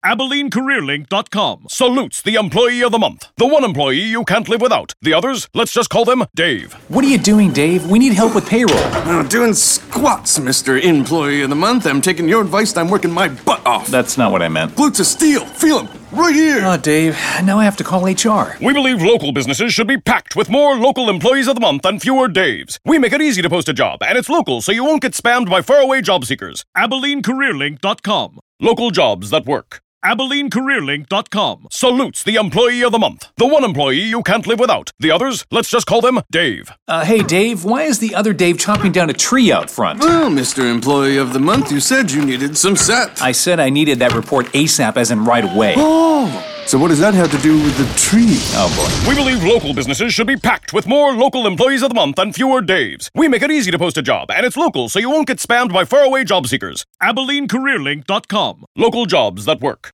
AbileneCareerLink.com salutes the Employee of the Month. The one employee you can't live without. The others, let's just call them Dave. What are you doing, Dave? We need help with payroll. Doing squats, Mr. Employee of the Month. I'm taking your advice and I'm working my butt off. That's not what I meant. Glutes of steel. Feel them. Right here. Oh, Dave, now I have to call HR. We believe local businesses should be packed with more local employees of the month and fewer Daves. We make it easy to post a job, and it's local, so you won't get spammed by faraway job seekers. AbileneCareerLink.com. Local jobs that work. AbileneCareerLink.com salutes the Employee of the Month. The one employee you can't live without. The others, let's just call them Dave. Hey, Dave, why is the other Dave chopping down a tree out front? Well, Mr. Employee of the Month, you said you needed some set. I said I needed that report ASAP, as in right away. Oh, so what does that have to do with the tree? Oh, boy. We believe local businesses should be packed with more local employees of the month and fewer Daves. We make it easy to post a job, and it's local, so you won't get spammed by faraway job seekers. AbileneCareerLink.com. Local jobs that work.